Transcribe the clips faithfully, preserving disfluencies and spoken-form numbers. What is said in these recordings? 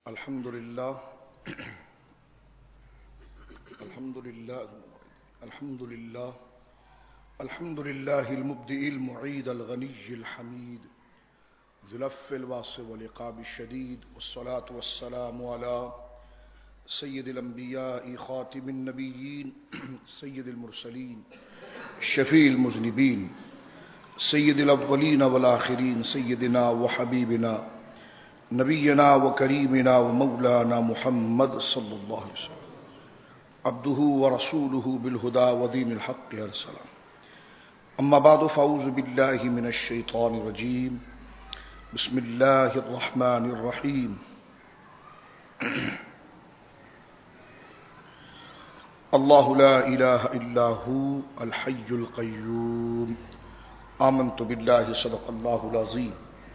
الحمد لله الحمد لله الحمد لله الحمد لله المبدئ المعيد الغني الحميد ذو العفو الواسع والعقاب الشديد والصلاة والسلام على سيد الأنبياء خاتم النبيين سيد المرسلين شفيع المذنبين سيد الأولين والآخرين سيدنا وحبيبنا نبينا وكريمنا ومولانا محمد صلى الله عليه وسلم عبده ورسوله بالهدى ودين الحق أرسله. أما بعد فأعوذ بالله من الشيطان الرجيم. بسم الله الرحمن الرحيم. الله لا إله إلا هو الحي القيوم. آمنت بالله صدق الله العظيم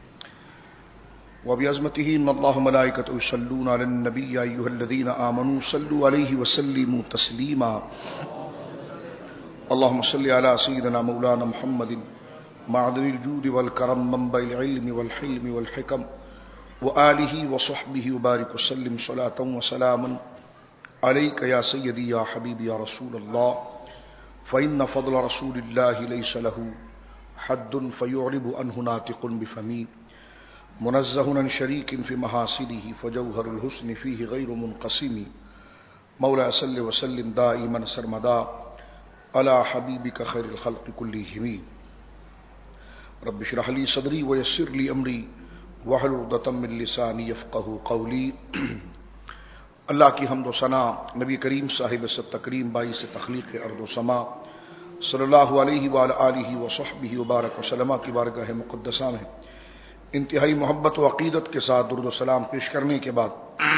وبعظمته إن الله وملائكته يصلون على النبي يا أيها الذين آمنوا صلوا عليه وسلموا تسليما. اللهم صل على سيدنا مولانا محمد معدن الجود والكرم منبع العلم والحلم والحكم وآله وصحبه وبارك وسلم صلاة وسلاما عليك يا سيدي يا حبيبي يا رسول الله. فإن فضل رسول الله ليس له حد فيعرب عنه ناطق بفمه منزه عن شريك في محاسنه فجوهر الحسن فيه غير منقسم. مولاي صل وسلم دائما سرمدا على حبيبك خير الخلق كلهم. رب اشرح لي صدري ويسر لي امري واحلل عقدة من لساني يفقهوا قولي. اللہ کی حمد و ثنا نبی کریم صاحب ست تکریم باعث تخلیق ارض و سما صلی اللہ علیہ وآلہ آلہ وصحبہ وبارک وسلم کی بارگاہ مقدسہ میں انتہائی محبت و عقیدت کے ساتھ درود و سلام پیش کرنے کے بعد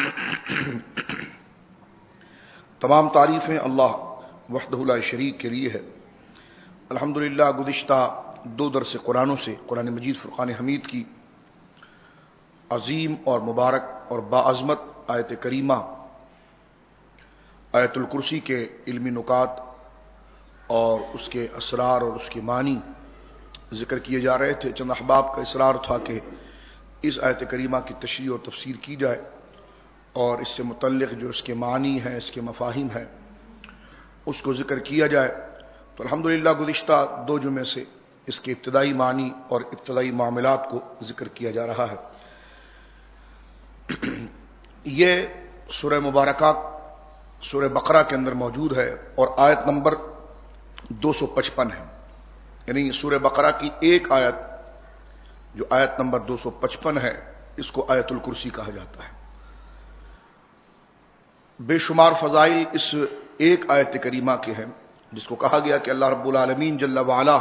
تمام تعریفیں اللہ وحدہ لا شریک کے لیے ہے. الحمدللہ گزشتہ دو درس قرآنوں سے قرآن مجید فرقان حمید کی عظیم اور مبارک اور باعظمت آیت کریمہ آیت الکرسی کے علمی نکات اور اس کے اسرار اور اس کے معنی ذکر کیے جا رہے تھے. چند احباب کا اصرار تھا کہ اس آیت کریمہ کی تشریح اور تفسیر کی جائے اور اس سے متعلق جو اس کے معنی ہیں اس کے مفاہیم ہیں اس کو ذکر کیا جائے. تو الحمدللہ گزشتہ دو جمعے سے اس کے ابتدائی معنی اور ابتدائی معاملات کو ذکر کیا جا رہا ہے. یہ سورہ مبارکہ سورہ بقرہ کے اندر موجود ہے اور آیت نمبر دو سو پچپن ہے. یعنی سورہ بقرہ کی ایک آیت جو آیت نمبر دو سو پچپن ہے اس کو آیت الکرسی کہا جاتا ہے. بے شمار فضائل اس ایک آیت کریمہ کے ہیں جس کو کہا گیا کہ اللہ رب العالمین جل وعلا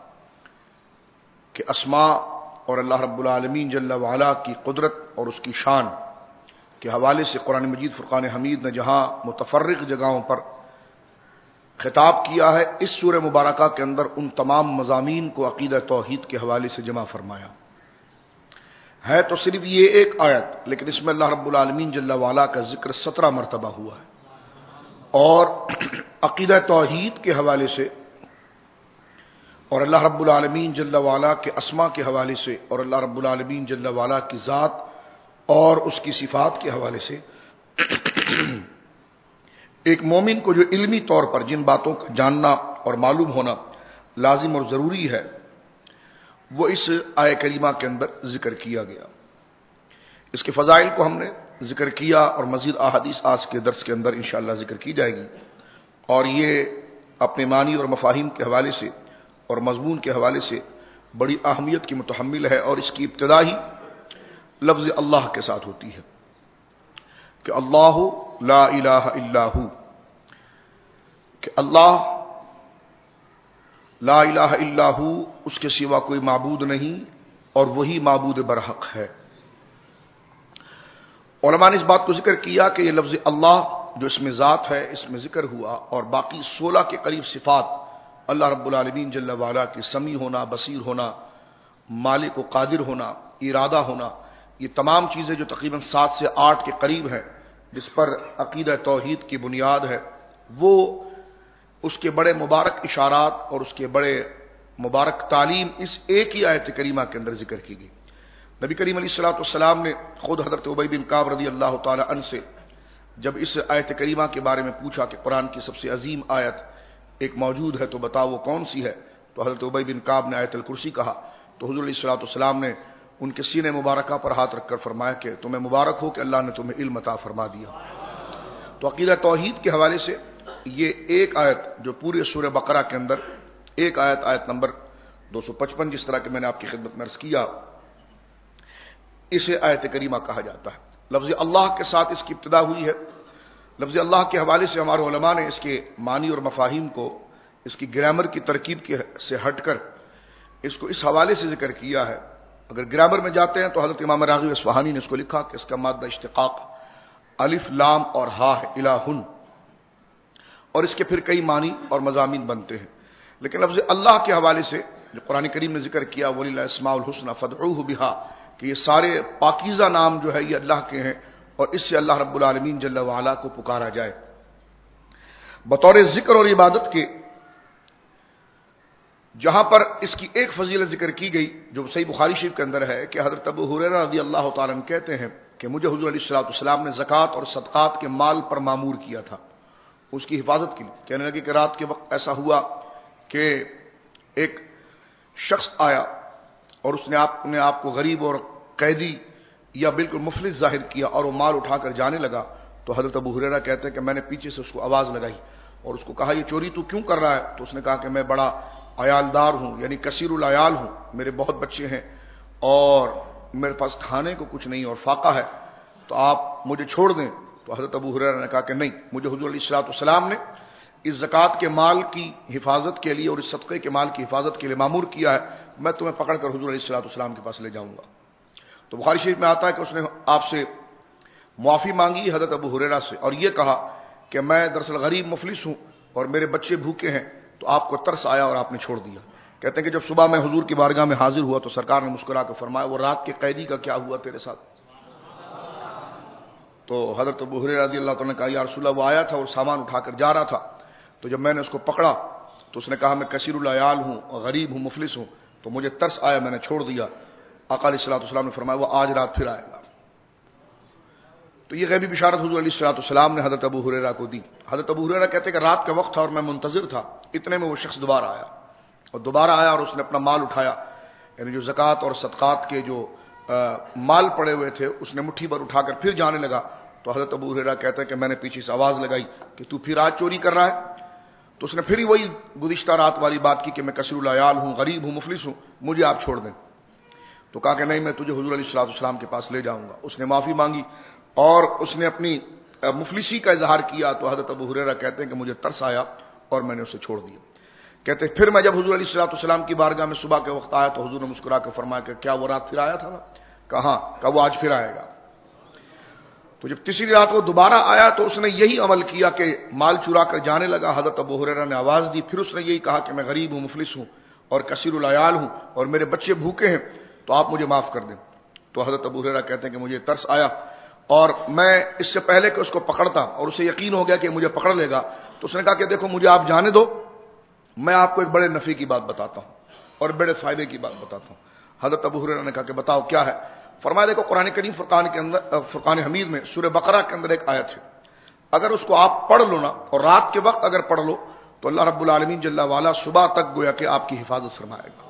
کے اسماء اور اللہ رب العالمین جل وعلا کی قدرت اور اس کی شان کے حوالے سے قرآن مجید فرقان حمید نے جہاں متفرق جگہوں پر خطاب کیا ہے اس سورہ مبارکہ کے اندر ان تمام مضامین کو عقیدہ توحید کے حوالے سے جمع فرمایا ہے. تو صرف یہ ایک آیت لیکن اس میں اللہ رب العالمین جل وعلا کا ذکر سترہ مرتبہ ہوا ہے اور عقیدہ توحید کے حوالے سے اور اللہ رب العالمین جل وعلا کے اسماء کے حوالے سے اور اللہ رب العالمین جل وعلا کی ذات اور اس کی صفات کے حوالے سے ایک مومن کو جو علمی طور پر جن باتوں کا جاننا اور معلوم ہونا لازم اور ضروری ہے وہ اس آیہ کریمہ کے اندر ذکر کیا گیا. اس کے فضائل کو ہم نے ذکر کیا اور مزید احادیث آج کے درس کے اندر انشاءاللہ ذکر کی جائے گی اور یہ اپنے معنی اور مفاہیم کے حوالے سے اور مضمون کے حوالے سے بڑی اہمیت کی متحمل ہے. اور اس کی ابتدا ہی لفظ اللہ کے ساتھ ہوتی ہے کہ اللہ لا الہ الا ہو، کہ اللہ لا الہ الا ہو اس کے سوا کوئی معبود نہیں اور وہی معبود برحق ہے. علماء نے اس بات کو ذکر کیا کہ یہ لفظ اللہ جو اس میں ذات ہے اس میں ذکر ہوا اور باقی سولہ کے قریب صفات اللہ رب العالمین جل وعلا کی سمیع ہونا، بصیر ہونا، مالک و قادر ہونا، ارادہ ہونا، یہ تمام چیزیں جو تقریباً سات سے آٹھ کے قریب ہیں جس پر عقیدہ توحید کی بنیاد ہے وہ اس کے بڑے مبارک اشارات اور اس کے بڑے مبارک تعلیم اس ایک ہی آیت کریمہ کے اندر ذکر کی گئی. نبی کریم علیہ الصلوۃ والسلام نے خود حضرت ابی بن کعب رضی اللہ تعالی عنہ سے جب اس آیت کریمہ کے بارے میں پوچھا کہ قرآن کی سب سے عظیم آیت ایک موجود ہے تو بتاؤ وہ کون سی ہے، تو حضرت ابی بن کعب نے آیت الکرسی کہا، تو حضور علیہ الصلوۃ والسلام نے ان کے سینے مبارکہ پر ہاتھ رکھ کر فرمایا کہ تمہیں مبارک ہو کہ اللہ نے تمہیں علم عطا فرما دیا۔ تو عقیدہ توحید کے حوالے سے یہ ایک آیت جو پورے سورہ بقرہ کے اندر ایک آیت آیت نمبر دو سو پچپن جس طرح کہ میں نے آپ کی خدمت میں عرض کیا، اسے آیت کریمہ کہا جاتا ہے۔ لفظ اللہ کے ساتھ اس کی ابتدا ہوئی ہے۔ لفظ اللہ کے حوالے سے ہمارے علماء نے اس کے معنی اور مفاہیم کو اس کی گرامر کی ترکیب کے سے ہٹ کر اس کو اس حوالے سے ذکر کیا ہے۔ اگر گرامر میں جاتے ہیں تو حضرت امام راغب اصفہانی نے اس کو لکھا کہ اس کا مادہ اشتقاق الف لام اور ہا ہے، الہن، اور اس کے پھر کئی معنی اور مضامین بنتے ہیں۔ لیکن لفظ اللہ کے حوالے سے جو قرآن کریم نے ذکر کیا وَلِلَّهِ الْأَسْمَاءُ الْحُسْنَى فَادْعُوهُ بِهَا، کہ یہ سارے پاکیزہ نام جو ہے یہ اللہ کے ہیں اور اس سے اللہ رب العالمین جل وعلا کو پکارا جائے۔ بطور ذکر اور عبادت کے جہاں پر اس کی ایک فضیلت ذکر کی گئی جو صحیح بخاری شریف کے اندر ہے کہ حضرت ابو ہریرہ رضی اللہ تعالیٰ عنہ کہتے ہیں کہ مجھے حضور علیہ الصلوۃ والسلام نے زکوٰۃ اور صدقات کے مال پر مامور کیا تھا اس کی حفاظت کے لیے۔ کہنے لگے کہ رات کے وقت ایسا ہوا کہ ایک شخص آیا اور اس نے آپ نے آپ کو غریب اور قیدی یا بالکل مفلس ظاہر کیا اور وہ مال اٹھا کر جانے لگا، تو حضرت ابو ہریرہ کہتے ہیں کہ میں نے پیچھے سے اس کو آواز لگائی اور اس کو کہا یہ چوری تو کیوں کر رہا ہے؟ تو اس نے کہا کہ میں بڑا عیالدار ہوں، یعنی کثیر العیال ہوں، میرے بہت بچے ہیں اور میرے پاس کھانے کو کچھ نہیں اور فاقہ ہے، تو آپ مجھے چھوڑ دیں۔ تو حضرت ابو ہریرہ نے کہا کہ نہیں، مجھے حضور علیہ الصلوۃ والسلام نے اس زکوٰۃ کے مال کی حفاظت کے لیے اور اس صدقے کے مال کی حفاظت کے لیے مامور کیا ہے، میں تمہیں پکڑ کر حضور علیہ الصلوۃ والسلام کے پاس لے جاؤں گا۔ تو بخاری شریف میں آتا ہے کہ اس نے آپ سے معافی مانگی حضرت ابو ہریرہ سے اور یہ کہا کہ میں دراصل غریب مفلس ہوں اور میرے بچے بھوکے ہیں، تو آپ کو ترس آیا اور آپ نے چھوڑ دیا۔ کہتے ہیں کہ جب صبح میں حضور کی بارگاہ میں حاضر ہوا تو سرکار نے مسکرا کر فرمایا وہ رات کے قیدی کا کیا ہوا تیرے ساتھ؟ تو حضرت ابو ہریرہ رضی اللہ تعالیٰ نے کہا یا رسول اللہ وہ آیا تھا اور سامان اٹھا کر جا رہا تھا، تو جب میں نے اس کو پکڑا تو اس نے کہا میں کثیر العیال ہوں، غریب ہوں، مفلس ہوں، تو مجھے ترس آیا، میں نے چھوڑ دیا۔ آقا علیہ الصلوۃ والسلام نے فرمایا وہ آج رات پھر آئے گا۔ تو یہ غیبی بشارت حضور علیہ الصلوۃ والسلام نے حضرت ابو ہریرہ کو دی۔ حضرت ابو ہریرہ کہتے ہیں کہ رات کا وقت تھا اور میں منتظر تھا، اتنے میں وہ شخص دوبارہ آیا اور دوبارہ آیا اور اس نے اپنا مال اٹھایا، یعنی جو زکوٰۃ اور صدقات کے جو مال پڑے ہوئے تھے اس نے مٹھی بھر اٹھا کر پھر جانے لگا۔ تو حضرت ابو ہریرہ کہتے ہیں کہ میں نے پیچھے سے آواز لگائی کہ تو پھر آج چوری کر رہا ہے؟ تو اس نے پھر وہی گزشتہ رات والی بات کی کہ میں کثیر العیال ہوں، غریب ہوں، مفلس ہوں، مجھے آپ چھوڑ دیں۔ تو کہا کہ نہیں، میں تجھے حضور علیہ الصلوۃ والسلام کے پاس لے جاؤں گا۔ اس نے معافی مانگی اور اس نے اپنی مفلسی کا اظہار کیا، تو حضرت ابو ہریرہ کہتے ہیں کہ مجھے ترس آیا اور میں نے اسے چھوڑ دیا۔ کہتے ہیں پھر میں جب حضور علیہ الصلوۃ والسلام کی بارگاہ میں صبح کے وقت آیا تو حضور نے مسکرا کر فرمایا کہ کیا وہ رات پھر آیا تھا نا؟ کہا کہ وہ آج پھر آئے گا۔ تو جب تیسری رات وہ دوبارہ آیا تو اس نے یہی عمل کیا کہ مال چرا کر جانے لگا۔ حضرت ابو ہریرہ نے آواز دی، پھر اس نے یہی کہا کہ میں غریب ہوں، مفلس ہوں اور کثیر العیال ہوں اور میرے بچے بھوکے ہیں، تو آپ مجھے معاف کر دیں۔ تو حضرت ابو ہریرہ کہتے ہیں کہ مجھے ترس آیا اور میں اس سے پہلے کہ اس کو پکڑتا اور اسے یقین ہو گیا کہ مجھے پکڑ لے گا، تو اس نے کہا کہ دیکھو مجھے آپ جانے دو، میں آپ کو ایک بڑے نفع کی بات بتاتا ہوں اور بڑے فائدے کی بات بتاتا ہوں۔ حضرت ابو ہریرہ نے کہا کہ بتاؤ کیا ہے؟ فرمایا دیکھو قرآن کریم فرقان کے اندر فرقان حمید میں سورہ بقرہ کے اندر ایک آیت ہے، اگر اس کو آپ پڑھ لو نا اور رات کے وقت اگر پڑھ لو تو اللہ رب العالمین جل وعلا صبح تک گویا کہ آپ کی حفاظت فرمائے گا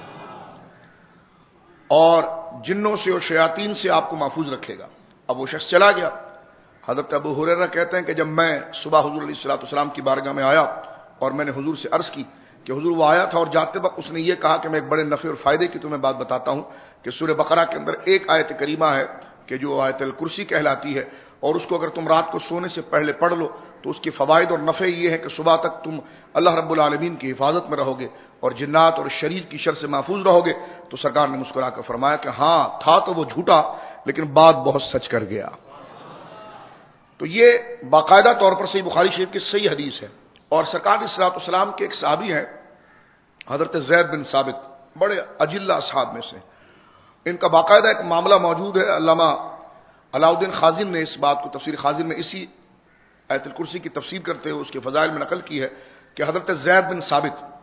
اور جنوں سے اور شیاطین سے آپ کو محفوظ رکھے گا۔ اب وہ شخص چلا گیا۔ حضرت ابو ہریرہ کہتے ہیں کہ جب میں صبح حضور علیہ الصلوۃ والسلام کی بارگاہ میں آیا اور میں نے حضور سے عرض کی کہ حضور وہ آیا تھا اور جاتے وقت اس نے یہ کہا کہ میں ایک بڑے نفع اور فائدے کی تمہیں بات بتاتا ہوں کہ سورہ بقرہ کے اندر ایک آیت کریمہ ہے کہ جو آیت الکرسی کہلاتی ہے اور اس کو اگر تم رات کو سونے سے پہلے پڑھ لو تو اس کی فوائد اور نفع یہ ہے کہ صبح تک تم اللہ رب العالمین کی حفاظت میں رہو گے اور جنات اور شریر کی شر سے محفوظ رہو گے۔ تو سرکار نے مسکرا کر فرمایا کہ ہاں تھا تو وہ جھوٹا لیکن بات بہت سچ کر گیا۔ تو یہ باقاعدہ طور پر صحیح بخاری شریف کی صحیح حدیث ہے اور سرکار علیہ الصلوۃ والسلام کے ایک صحابی ہیں حضرت زید بن ثابت، بڑے اجلہ اصحاب میں سے، ان کا باقاعدہ ایک معاملہ موجود ہے۔ علامہ علاء الدین خازن نے اس بات کو تفسیر خازن میں اسی آیت الکرسی کی تفسیر کرتے ہوئے اس کے فضائل میں نقل کی ہے کہ حضرت زید بن ثابت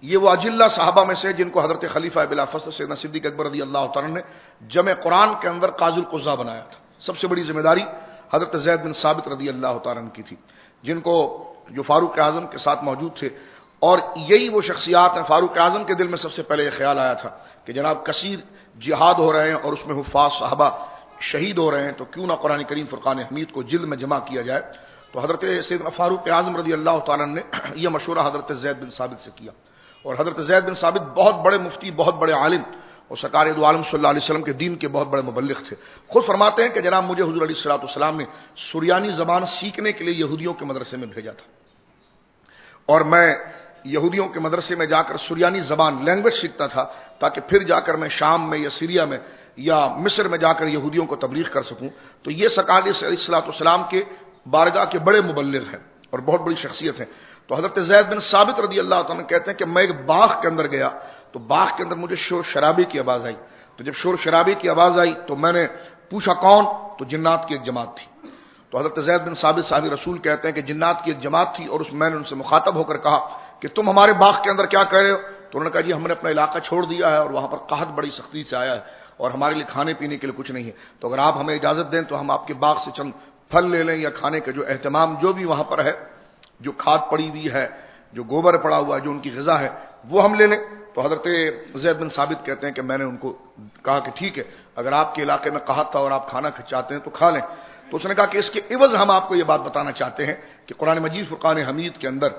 یہ وہ اجلہ صحابہ میں سے جن کو حضرت خلیفہ بلا فصل سیدنا صدیق اکبر رضی اللہ تعالیٰ نے جمع قرآن کے اندر قاضی القضا بنایا تھا. سب سے بڑی ذمہ داری حضرت زید بن ثابت رضی اللہ تعالیٰ کی تھی، جن کو جو فاروق اعظم کے ساتھ موجود تھے. اور یہی وہ شخصیات ہیں، فاروق اعظم کے دل میں سب سے پہلے یہ خیال آیا تھا کہ جناب کثیر جہاد ہو رہے ہیں اور اس میں حفاظ صحابہ شہید ہو رہے ہیں، تو کیوں نہ قرآن کریم فرقان حمید کو جلد میں جمع کیا جائے. تو حضرت سیدنا فاروق اعظم رضی اللہ تعالیٰ نے یہ مشورہ حضرت زید بن ثابت سے کیا. اور حضرت زید بن ثابت بہت بڑے مفتی، بہت بڑے عالم اور سرکار دو عالم صلی اللہ علیہ وسلم کے دین کے بہت بڑے مبلغ تھے. خود فرماتے ہیں کہ جناب مجھے حضور علیہ الصلوۃ والسلام نے سریانی زبان سیکھنے کے لیے یہودیوں کے مدرسے میں بھیجا تھا، اور میں یہودیوں کے مدرسے میں جا کر سریانی زبان لینگویج سیکھتا تھا تاکہ پھر جا کر میں شام میں یا سیریا میں یا مصر میں جا کر یہودیوں کو تبلیغ کر سکوں. تو یہ سرکار علیہ الصلوۃ والسلام کے بارگاہ کے بڑے مبلغ ہیں اور بہت بڑی شخصیت ہیں. تو حضرت زید بن ثابت رضی اللہ تعالیٰ کہتے ہیں کہ میں ایک باغ کے اندر گیا تو باغ کے اندر مجھے شور شرابے کی آواز آئی. تو جب شور شرابے کی آواز آئی تو میں نے پوچھا کون؟ تو جنات کی ایک جماعت تھی. تو حضرت زید بن ثابت صاحب رسول کہتے ہیں کہ جنات کی ایک جماعت تھی، اور اس میں نے ان سے مخاطب ہو کر کہا کہ تم ہمارے باغ کے اندر کیا کہہ رہے ہو؟ تو انہوں نے کہا جی ہم نے اپنا علاقہ چھوڑ دیا ہے اور وہاں پر قحط بڑی سختی سے آیا ہے اور ہمارے لیے کھانے پینے کے لیے کچھ نہیں ہے، تو اگر آپ ہمیں اجازت دیں تو ہم آپ کے باغ سے چند پھل لے لیں یا کھانے کا جو اہتمام جو بھی وہاں پر ہے، جو کھاد پڑی ہوئی ہے، جو گوبر پڑا ہوا ہے، جو ان کی غذا ہے وہ ہم لے لیں. تو حضرت زید بن ثابت کہتے ہیں کہ میں نے ان کو کہا کہ ٹھیک ہے، اگر آپ کے علاقے میں قحط تھا اور آپ کھانا چاہتے ہیں تو کھا لیں. تو اس نے کہا کہ اس کے عوض ہم آپ کو یہ بات بتانا چاہتے ہیں کہ قرآن مجید فرقان حمید کے اندر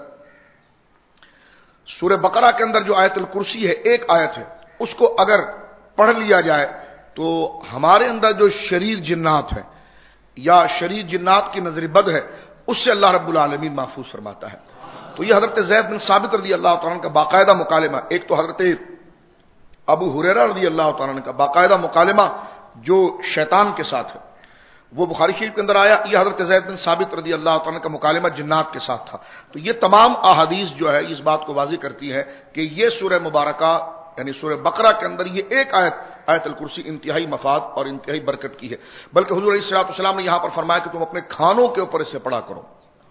سورہ بقرہ کے اندر جو آیت الکرسی ہے، ایک آیت ہے، اس کو اگر پڑھ لیا جائے تو ہمارے اندر جو شریر جنات ہیں یا شریر جنات کی نظر بد ہے اس سے اللہ رب العالمین محفوظ فرماتا ہے. تو یہ حضرت زید بن ثابت رضی اللہ تعالیٰ کا باقاعدہ مکالمہ، ایک تو حضرت ابو ہریرہ رضی اللہ تعالیٰ کا باقاعدہ مکالمہ جو شیطان کے ساتھ ہے وہ بخاری شریف کے اندر آیا. یہ حضرت زید بن ثابت رضی اللہ تعالیٰ کا مکالمہ جنات کے ساتھ تھا. تو یہ تمام احادیث جو ہے اس بات کو واضح کرتی ہے کہ یہ سورہ مبارکہ یعنی سورہ بقرہ کے اندر یہ ایک آیت آیت الکرسی انتہائی مفاد اور انتہائی برکت کی ہے. بلکہ حضور علیہ الصلوۃ والسلام نے یہاں پر فرمایا کہ تم اپنے کھانوں کے اوپر اسے پڑھا کرو.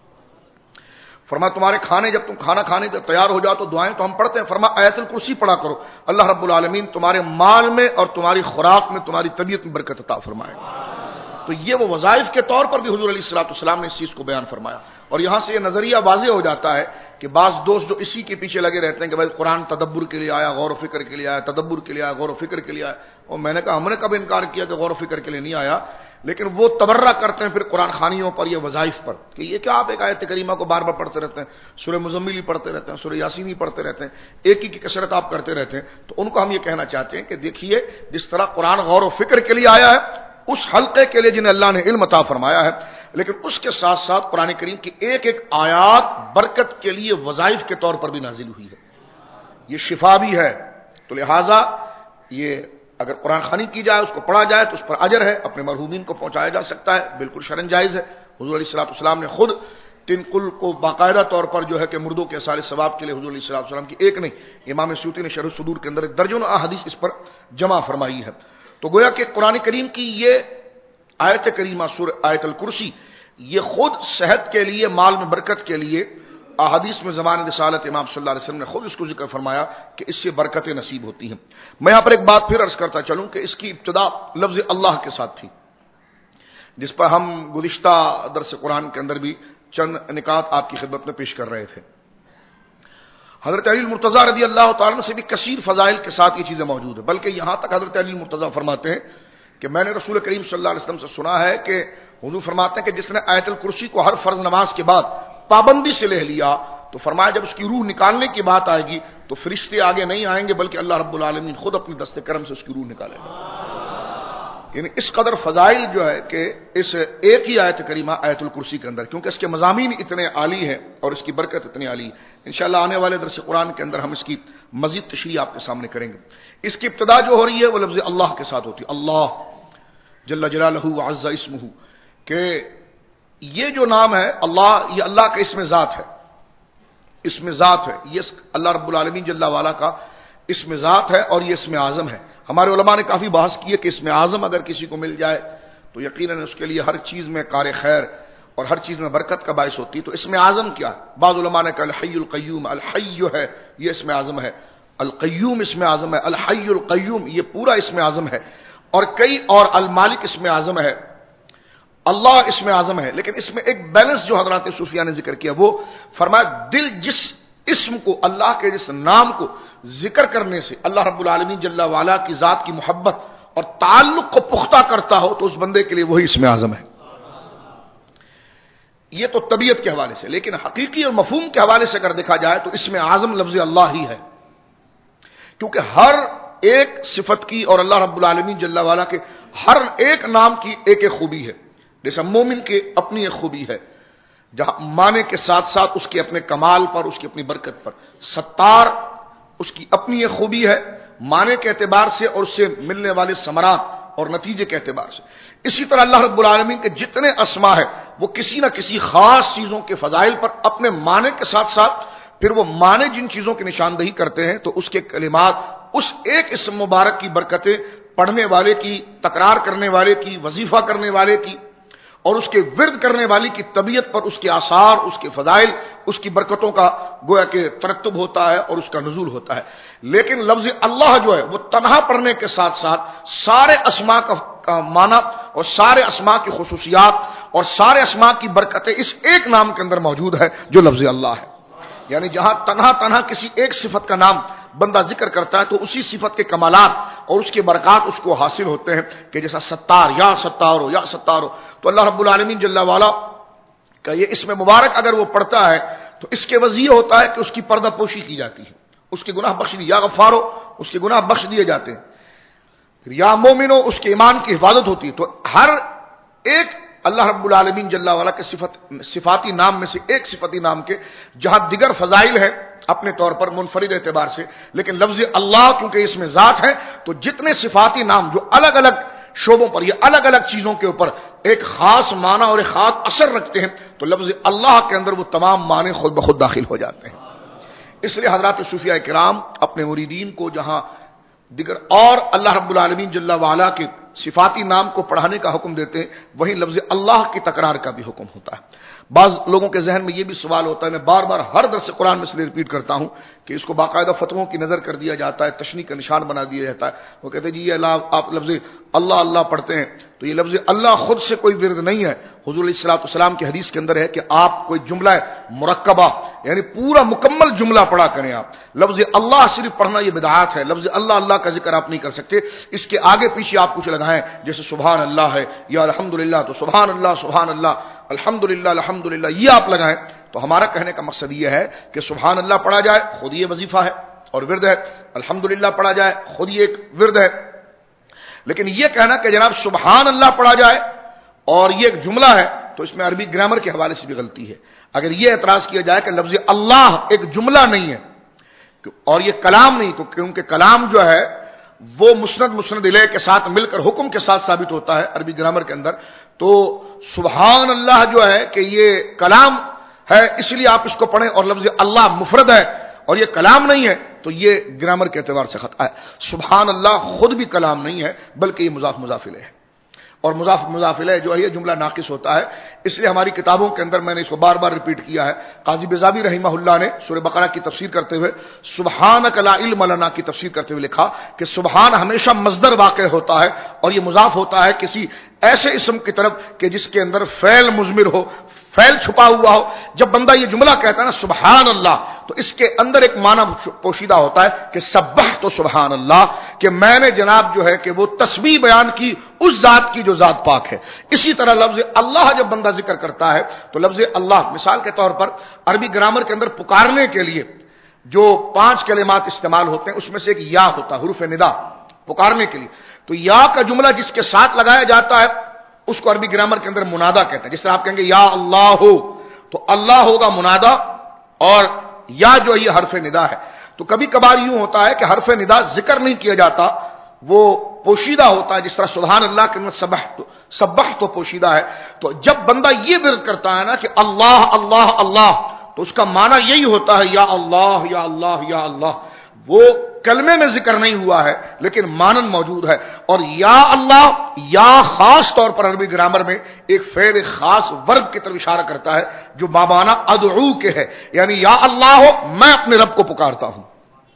فرمایا تمہارے کھانے جب تم کھانا کھانے کے تیار ہو جاؤ تو دعائیں تو ہم پڑھتے ہیں، فرمایا آیت الکرسی پڑھا کرو، اللہ رب العالمین تمہارے مال میں اور تمہاری خوراک میں تمہاری طبیعت میں برکت عطا فرمائے. تو یہ وہ وظائف کے طور پر بھی حضور علیہ الصلوۃ والسلام نے اس چیز کو بیان فرمایا. اور یہاں سے یہ نظریہ واضح ہو جاتا ہے کہ بعض دوست جو اسی کے پیچھے لگے رہتے ہیں کہ بھائی قرآن تدبر کے لیے آیا، غور و فکر کے لیے آیا، تدبر کے لیے آیا، غور و فکر کے لیے آیا. اور میں نے کہا ہم نے کب انکار کیا کہ غور و فکر کے لیے نہیں آیا، لیکن وہ تبرہ کرتے ہیں پھر قرآن خوانیوں پر یا وظائف پر کہ یہ کیا آپ ایک آیت کریمہ کو بار بار پڑھتے رہتے ہیں، سورہ مزمل ہی پڑھتے رہتے ہیں، سورہ یاسین ہی پڑھتے رہتے ہیں، ایک ہی کی کثرت آپ کرتے رہتے ہیں. تو ان کو ہم یہ کہنا چاہتے ہیں کہ دیکھیے جس طرح قرآن غور و فکر کے لیے آیا ہے اس حلقے کے لیے جنہیں اللہ نے علم عطا فرمایا ہے، لیکن اس کے ساتھ ساتھ قرآن کریم کی ایک ایک آیات برکت کے لیے وظائف کے طور پر بھی نازل ہوئی ہے، یہ شفا بھی ہے. تو لہٰذا یہ اگر قرآن خوانی کی جائے، اس کو پڑھا جائے تو اس پر اجر ہے، اپنے مرحومین کو پہنچایا جا سکتا ہے، بالکل شرعاً جائز ہے. حضور علیہ الصلوۃ والسلام نے خود تنقل کو باقاعدہ طور پر جو ہے کہ مردوں کے اصال ثواب کے لیے حضور علیہ الصلوۃ والسلام کی ایک نہیں، امام سیوطی نے شرح الصدور کے اندر ایک درجنوں احادیث اس پر جمع فرمائی ہے. تو گویا کہ قرآن کریم کی یہ آیت کریمہ سورہ آیت الکرسی یہ خود صحت کے لیے، مال میں برکت کے لیے، احادیث میں زمان رسالت امام صلی اللہ علیہ وسلم نے خود اس کو ذکر فرمایا کہ اس سے برکتیں نصیب ہوتی ہیں. میں یہاں پر ایک بات پھر عرض کرتا چلوں کہ اس کی ابتدا لفظ اللہ کے ساتھ تھی، جس پر ہم گزشتہ درس قرآن کے اندر بھی چند نکات آپ کی خدمت میں پیش کر رہے تھے. حضرت علی المرتضیٰ رضی اللہ تعالیٰ سے بھی کثیر فضائل کے ساتھ یہ چیزیں موجود ہیں، بلکہ یہاں تک حضرت علی المرتضیٰ فرماتے ہیں کہ میں نے رسول کریم صلی اللہ علیہ وسلم سے سنا ہے کہ حضور فرماتے ہیں کہ جس نے آیت الکرسی کو ہر فرض نماز کے بعد پابندی سے لے لیا تو فرمایا جب اس کی روح نکالنے کی بات آئے گی تو فرشتے آگے نہیں آئیں گے بلکہ اللہ رب العالمین خود اپنی دست کرم سے اس کی روح نکالے گا. یعنی اس قدر فضائل جو ہے کہ اس ایک ہی آیت کریمہ آیت الکرسی کے اندر، کیونکہ اس کے مضامین اتنے عالی ہیں اور اس کی برکت اتنی عالی ہے. انشاءاللہ آنے والے درس قرآن کے اندر ہم اس کی مزید تشریح آپ کے سامنے کریں گے. اس کی ابتدا جو ہو رہی ہے وہ لفظ اللہ کے ساتھ ہوتی ہے، اللہ جل جلالہ وعز اسمہ، کہ یہ جو نام ہے اللہ، یہ اللہ کا اسم ذات ہے، اسم ذات ہے، یہ اللہ رب العالمین جل وعلا کا اسم ذات ہے اور یہ اسم اعظم ہے. ہمارے علماء نے کافی بحث کی ہے کہ اسم اعظم اگر کسی کو مل جائے تو یقیناً اس کے لیے ہر چیز میں کار خیر اور ہر چیز میں برکت کا باعث ہوتی ہے. تو اسم اعظم کیا ہے؟ بعض علماء نے کہا الحی القیوم. الحی ہے یہ اسم اعظم ہے، القیوم اسم اعظم ہے، الحی القیوم یہ پورا اسم اعظم ہے. اور کئی اور المالک اسم اعظم ہے، اللہ اسم اعظم ہے. لیکن اس میں ایک بیلنس جو حضرات صوفیہ نے ذکر کیا، وہ فرمایا دل جس اسم کو، اللہ کے جس نام کو ذکر کرنے سے اللہ رب العالمین جل وعلا کی ذات کی محبت اور تعلق کو پختہ کرتا ہو، تو اس بندے کے لیے وہی اسم اعظم ہے. یہ تو طبیعت کے حوالے سے. لیکن حقیقی اور مفہوم کے حوالے سے اگر دیکھا جائے تو اسم اعظم لفظ اللہ ہی ہے، کیونکہ ہر ایک صفت کی اور اللہ رب العالمین جل وعلا کے ہر ایک نام کی ایک ایک خوبی ہے. جیسا مومن کے اپنی ایک خوبی ہے، جہاں معنی کے ساتھ ساتھ اس کے اپنے کمال پر، اس کی اپنی برکت پر. ستار اس کی اپنی ایک خوبی ہے معنی کے اعتبار سے اور اس سے ملنے والے ثمرات اور نتیجے کے اعتبار سے. اسی طرح اللہ رب العالمین کے جتنے اسماء ہے وہ کسی نہ کسی خاص چیزوں کے فضائل پر اپنے معنی کے ساتھ ساتھ پھر وہ معنی جن چیزوں کی نشاندہی کرتے ہیں تو اس کے کلمات اس ایک اسم مبارک کی برکتیں پڑھنے والے کی، تکرار کرنے والے کی، وظیفہ کرنے والے کی اور اس کے ورد کرنے والی کی طبیعت پر اس کے آثار، اس کے فضائل، اس کی برکتوں کا گویا کہ ترتب ہوتا ہے اور اس کا نزول ہوتا ہے. لیکن لفظ اللہ جو ہے وہ تنہا پڑھنے کے ساتھ ساتھ سارے اسماء کا, کا معنی اور سارے اسماء کی خصوصیات اور سارے اسماء کی برکتیں اس ایک نام کے اندر موجود ہے جو لفظ اللہ ہے. یعنی جہاں تنہا تنہا کسی ایک صفت کا نام بندہ ذکر کرتا ہے تو اسی صفت کے کمالات اور اس کے برکات اس کو حاصل ہوتے ہیں. کہ جیسا ستار، یا ستار ہو، یا ستار ہو، تو اللہ رب العالمین جل وعلا کا یہ اسم مبارک اگر وہ پڑھتا ہے تو اس کے وجہ ہوتا ہے کہ اس کی پردہ پوشی کی جاتی ہے، اس کے گناہ بخش دی. یا غفارو، اس کے گناہ بخش دیے جاتے ہیں. یا مومنو، اس کے ایمان کی حفاظت ہوتی ہے. تو ہر ایک اللہ رب العالمین جل وعلا کے صفت صفاتی نام میں سے ایک صفتی نام کے جہاں دیگر فضائل ہے اپنے طور پر منفرد اعتبار سے، لیکن لفظ اللہ کیونکہ اس میں ذات ہے تو جتنے صفاتی نام جو الگ الگ شعبوں پر یا الگ الگ چیزوں کے اوپر ایک خاص معنی اور ایک خاص اثر رکھتے ہیں تو لفظ اللہ کے اندر وہ تمام معنی خود بخود داخل ہو جاتے ہیں. اس لیے حضرات صوفیہ کرام اپنے مریدین کو جہاں دیگر اور اللہ رب العالمین جل وعلا کے صفاتی نام کو پڑھانے کا حکم دیتے ہیں، وہیں لفظ اللہ کی تکرار کا بھی حکم ہوتا ہے. بعض لوگوں کے ذہن میں یہ بھی سوال ہوتا ہے، میں بار بار ہر درس قرآن میں سے ریپیٹ کرتا ہوں کہ اس کو باقاعدہ فتووں کی نظر کر دیا جاتا ہے، تشنیع کا نشان بنا دیا جاتا ہے. وہ کہتے ہیں جی یہ اللہ، آپ لفظ اللہ اللہ پڑھتے ہیں تو یہ لفظ اللہ خود سے کوئی ورد نہیں ہے. حضور علیہ الصلوۃ والسلام کی حدیث کے اندر ہے کہ آپ کوئی جملہ مرکبہ یعنی پورا مکمل جملہ پڑھا کریں. آپ لفظ اللہ صرف پڑھنا یہ بدعات ہے. لفظ اللہ اللہ کا ذکر آپ نہیں کر سکتے، اس کے آگے پیچھے آپ کچھ لگائیں جیسے سبحان اللہ ہے یا الحمدللہ، تو سبحان اللہ سبحان اللہ الحمدللہ الحمدللہ یہ آپ لگائیں. تو ہمارا کہنے کا مقصد یہ ہے کہ سبحان اللہ پڑھا جائے خود یہ وظیفہ ہے اور ورد ہے، الحمدللہ پڑھا جائے خود یہ ایک ورد ہے. لیکن یہ کہنا کہ جناب سبحان اللہ پڑھا جائے اور یہ ایک جملہ ہے تو اس میں عربی گرامر کے حوالے سے بھی غلطی ہے. اگر یہ اعتراض کیا جائے کہ لفظ اللہ ایک جملہ نہیں ہے اور یہ کلام نہیں، تو کیونکہ کلام جو ہے وہ مسند مسند الیہ کے ساتھ مل کر حکم کے ساتھ ثابت ہوتا ہے عربی گرامر کے اندر، تو سبحان اللہ جو ہے کہ یہ کلام ہے اس لیے آپ اس کو پڑھیں اور لفظ اللہ مفرد ہے اور یہ کلام نہیں ہے تو یہ گرامر کے اعتبار سے خطا ہے. سبحان اللہ خود بھی کلام نہیں ہے بلکہ یہ مضاف مضاف الیہ ہے اور مضاف مضاف الیہ جو ہے یہ جملہ ناقص ہوتا ہے. اس لیے ہماری کتابوں کے اندر میں نے اس کو بار بار ریپیٹ کیا ہے. قاضی بیضاوی رحمہ اللہ نے سورہ بقرہ کی تفسیر کرتے ہوئے سبحانک لا علم لنا کی تفسیر کرتے ہوئے لکھا کہ سبحان ہمیشہ مصدر واقع ہوتا ہے اور یہ مضاف ہوتا ہے کسی ایسے اسم کی طرف کہ جس کے اندر فعل مضمر ہو، فعل چھپا ہوا ہو. جب بندہ یہ جملہ کہتا ہے نا سبحان اللہ تو اس کے اندر ایک معنی پوشیدہ ہوتا ہے کہ سبحت تو سبحان اللہ، کہ میں نے جناب جو ہے کہ وہ تسبیح بیان کی اس ذات کی جو ذات پاک ہے. اسی طرح لفظ اللہ جب بندہ ذکر کرتا ہے تو لفظ اللہ مثال کے طور پر عربی گرامر کے اندر پکارنے کے لیے جو پانچ کلمات استعمال ہوتے ہیں اس میں سے ایک یا ہوتا ہے، حروف ندا پکارنے کے لیے. تو یا کا جملہ جس کے ساتھ لگایا جاتا ہے اس کو عربی گرامر کے اندر منادا کہتے ہیں. جس طرح آپ کہیں گے یا اللہ ہو تو اللہ ہوگا منادا اور یا جو یہ حرف ندا ہے. تو کبھی کبھار یوں ہوتا ہے کہ حرف ندا ذکر نہیں کیا جاتا، وہ پوشیدہ ہوتا ہے. جس طرح سبحان اللہ کے اندر سبح تو سبح تو پوشیدہ ہے. تو جب بندہ یہ ورد کرتا ہے نا کہ اللہ اللہ اللہ تو اس کا معنی یہی ہوتا ہے یا اللہ یا اللہ یا اللہ. وہ کلمے میں ذکر نہیں ہوا ہے لیکن مانن موجود ہے. اور یا اللہ یا خاص طور پر عربی گرامر میں ایک فعل خاص ورب کی طرف اشارہ کرتا ہے جو مابانا ادعو کے ہے، یعنی یا اللہ ہو میں اپنے رب کو پکارتا ہوں.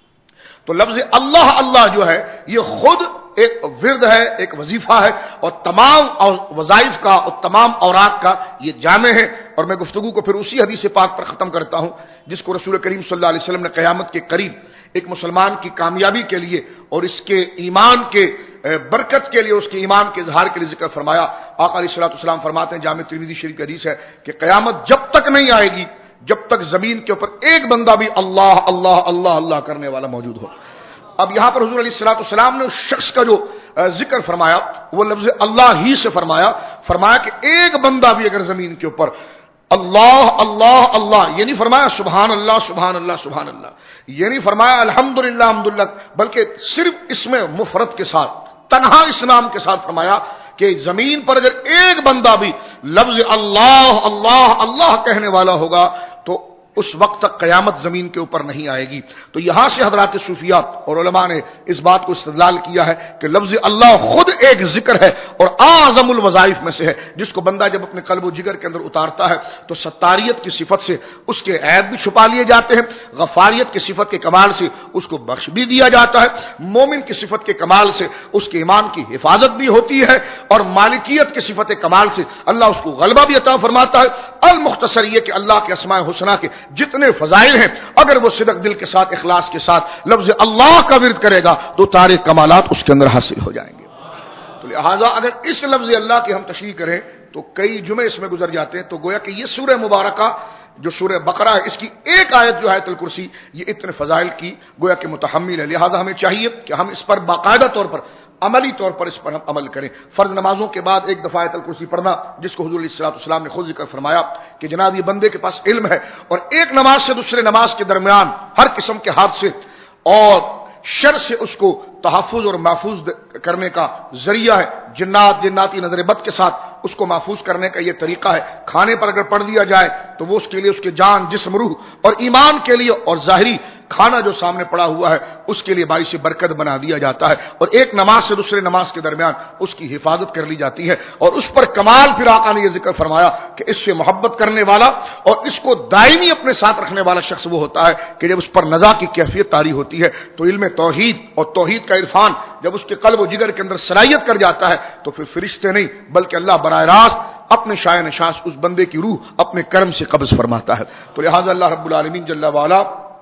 تو لفظ اللہ اللہ جو ہے یہ خود ایک ورد ہے، ایک وظیفہ ہے، اور تمام وظائف کا اور تمام اوراد کا یہ جامع ہے. اور میں گفتگو کو پھر اسی حدیث پاک پر ختم کرتا ہوں جس کو رسول کریم صلی اللہ علیہ وسلم نے قیامت کے قریب ایک مسلمان کی کامیابی کے لیے اور اس کے ایمان کے برکت کے لیے، اس کے ایمان کے اظہار کے لیے ذکر فرمایا. آقا علیہ الصلوۃ والسلام فرماتے ہیں، جامع ترمذی شریف کی حدیث ہے کہ قیامت جب تک نہیں آئے گی جب تک زمین کے اوپر ایک بندہ بھی اللہ اللہ اللہ اللہ کرنے والا موجود ہو. اب یہاں پر حضور علیہ الصلوۃ والسلام نے اس شخص کا جو ذکر فرمایا وہ لفظ اللہ ہی سے فرمایا فرمایا کہ ایک بندہ بھی اگر زمین کے اوپر اللہ اللہ اللہ، یہ نہیں فرمایا سبحان اللہ سبحان اللہ سبحان اللہ، یہ نہیں فرمایا الحمدللہ الحمدللہ، بلکہ صرف اس میں مفرد کے ساتھ تنہا اس نام کے ساتھ فرمایا کہ زمین پر اگر ایک بندہ بھی لفظ اللہ اللہ اللہ کہنے والا ہوگا تو اس وقت تک قیامت زمین کے اوپر نہیں آئے گی. تو یہاں سے حضرات صوفیہ اور علماء نے اس بات کو استدلال کیا ہے کہ لفظ اللہ خود ایک ذکر ہے اور اعظم الوظائف میں سے ہے جس کو بندہ جب اپنے قلب و جگر کے اندر اتارتا ہے تو ستاریت کی صفت سے اس کے عیب بھی چھپا لیے جاتے ہیں، غفاریت کی صفت کے کمال سے اس کو بخش بھی دیا جاتا ہے، مومن کی صفت کے کمال سے اس کے ایمان کی حفاظت بھی ہوتی ہے، اور مالکیت کی صفت کمال سے اللہ اس کو غلبہ بھی عطا فرماتا ہے. المختصر یہ کہ اللہ کے اسماء حسنہ کے جتنے فضائل ہیں اگر وہ صدق دل کے ساتھ اخلاص کے ساتھ لفظ اللہ کا ورد کرے گا تو سارے کمالات اس کے اندر حاصل ہو جائیں گے. تو لہذا اگر اس لفظ اللہ کی ہم تشریح کریں تو کئی جمعے اس میں گزر جاتے ہیں. تو گویا کہ یہ سورہ مبارکہ جو سورہ بقرہ ہے اس کی ایک آیت جو آیت الکرسی یہ اتنے فضائل کی گویا کہ متحمل ہے. لہذا ہمیں چاہیے کہ ہم اس پر باقاعدہ طور پر عملی طور پر اس پر ہم عمل کریں. فرض نمازوں کے بعد ایک دفعہ آیت الکرسی پڑھنا جس کو حضور علیہ الصلوۃ والسلام نے خود ذکر فرمایا کہ جناب یہ بندے کے پاس علم ہے اور ایک نماز سے دوسرے نماز کے درمیان ہر قسم کے حادثے اور شر سے اس کو تحفظ اور محفوظ کرنے کا ذریعہ ہے. جنات جناتی نظر بد کے ساتھ اس کو محفوظ کرنے کا یہ طریقہ ہے. کھانے پر اگر پڑھ دیا جائے تو وہ اس کے لیے اس کے جان جسم روح اور ایمان کے لیے اور ظاہری کھانا جو سامنے پڑا ہوا ہے اس کے لیے باعث برکت بنا دیا جاتا ہے. اور ایک نماز سے دوسرے نماز کے درمیان اس کی حفاظت کر لی جاتی ہے. اور اس پر کمال پھر آقا نے یہ ذکر فرمایا کہ اس سے محبت کرنے والا اور اس کو دائمی اپنے ساتھ رکھنے والا شخص وہ ہوتا ہے کہ جب اس پر نزا کی کیفیت طاری ہوتی ہے تو علم توحید اور توحید کا عرفان جب اس کے قلب و جگر کے اندر صلاحیت کر جاتا ہے تو پھر فرشتے نہیں بلکہ اللہ براہ راست اپنے شائع نشاس اس بندے کی روح اپنے کرم سے قبض فرماتا ہے. تو لہذا اللہ رب العالمین جل وعلا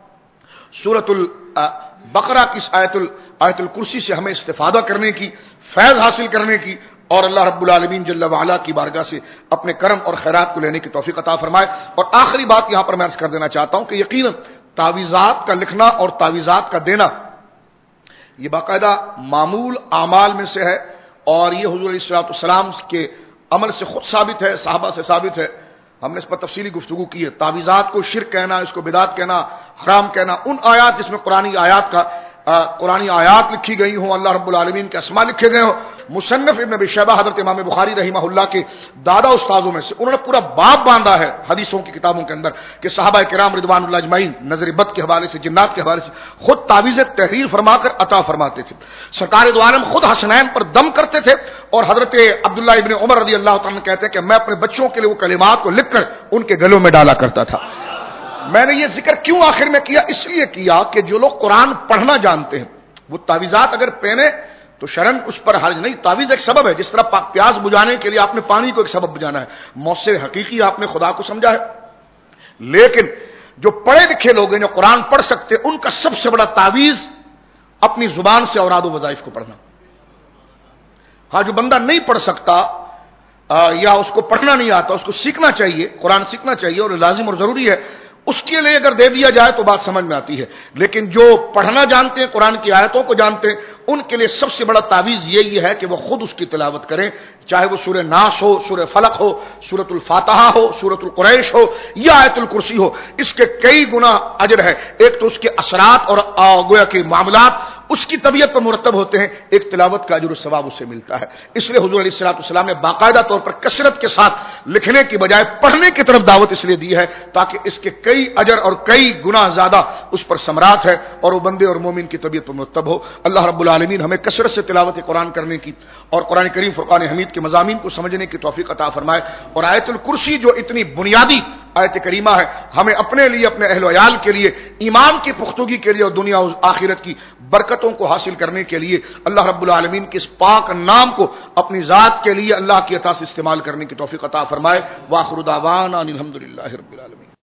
سورۃ البقرہ کی آیت آیت الکرسی سے ہمیں استفادہ کرنے کی، فیض حاصل کرنے کی اور اللہ رب العالمین جل وعلا کی بارگاہ سے اپنے کرم اور خیرات کو لینے کی توفیق عطا فرمائے. اور آخری بات یہاں پر میں عرض کر دینا چاہتا ہوں کہ یقیناً تعویذات کا لکھنا اور تعویذات کا دینا یہ باقاعدہ معمول اعمال میں سے ہے اور یہ حضور علیہ الصلوۃ والسلام کے عمل سے خود ثابت ہے، صحابہ سے ثابت ہے. ہم نے اس پر تفصیلی گفتگو کی ہے. تعویذات کو شرک کہنا، اس کو بدعت کہنا، حرام کہنا، ان آیات جس میں قرآنی آیات کا قرآن آیات لکھی گئی ہوں، اللہ رب العالمین کے اسماء لکھے گئے ہوں. مصنف ابن ابی شیبہ حضرت امام بخاری رحمہ اللہ کے دادا استاذوں میں سے انہوں نے پورا باب باندھا ہے حدیثوں کی کتابوں کے اندر کہ صحابہ کرام رضوان اللہ اجمعین نظر بد کے حوالے سے، جنات کے حوالے سے خود تعویذ تحریر فرما کر عطا فرماتے تھے. سرکار دو عالم خود حسنین پر دم کرتے تھے اور حضرت عبداللہ ابن عمر رضی اللہ تعالیٰ کہتے ہیں کہ میں اپنے بچوں کے لیے وہ کلمات کو لکھ کر ان کے گلوں میں ڈالا کرتا تھا. میں نے یہ ذکر کیوں آخر میں کیا؟ اس لیے کیا کہ جو لوگ قرآن پڑھنا جانتے ہیں وہ تعویذات اگر پہنے تو شرن اس پر حرج نہیں. تعویذ ایک سبب ہے، جس طرح پیاس بجھانے کے لیے آپ نے پانی کو ایک سبب بجانا ہے، مؤثر حقیقی آپ نے خدا کو سمجھا ہے. لیکن جو پڑھے لکھے لوگ ہیں جو قرآن پڑھ سکتے ان کا سب سے بڑا تعویذ اپنی زبان سے اوراد و وظائف کو پڑھنا. ہاں جو بندہ نہیں پڑھ سکتا یا اس کو پڑھنا نہیں آتا اس کو سیکھنا چاہیے، قرآن سیکھنا چاہیے اور لازم اور ضروری ہے. اس کے لیے اگر دے دیا جائے تو بات سمجھ میں آتی ہے. لیکن جو پڑھنا جانتے ہیں، قرآن کی آیتوں کو جانتے ہیں، ان کے لیے سب سے بڑا تعویذ یہی ہے کہ وہ خود اس کی تلاوت کریں، چاہے وہ سورہ ناس ہو، سورہ فلق ہو، سورۃ الفاتحہ ہو، سورۃ القریش ہو یا آیت الکرسی ہو. اس کے کئی گنا اجر ہے. ایک تو اس کے اثرات اور گویا کے معاملات اس کی طبیعت پر مرتب ہوتے ہیں، ایک تلاوت کا اجر و ثواب اسے ملتا ہے۔ اس لیے حضور علیہ الصلوۃ والسلام نے باقاعدہ طور پر کثرت کے ساتھ لکھنے کی بجائے پڑھنے کی طرف دعوت اس لیے دی ہے تاکہ اس کے کئی اجر اور کئی گنا زیادہ اس پر ثمرات ہے اور وہ بندے اور مومن کی طبیعت پر مرتب ہو۔ اللہ رب العالمین ہمیں کثرت سے تلاوت قرآن کرنے کی اور قرآن کریم فرقان حمید کے مضامین کو سمجھنے کی توفیق عطا فرمائے، اور آیت الکرسی جو اتنی بنیادی آیت کریمہ ہے، ہمیں اپنے لیے، اپنے اہل و عیال کے لیے، ایمان کی پختگی کے لیے اور دنیا و آخرت کی برکتوں کو حاصل کرنے کے لیے اللہ رب العالمین کے اس پاک نام کو اپنی ذات کے لیے اللہ کی عطا سے استعمال کرنے کی توفیق عطا فرمائے۔ وآخر دعوانا ان الحمد للہ رب العالمین۔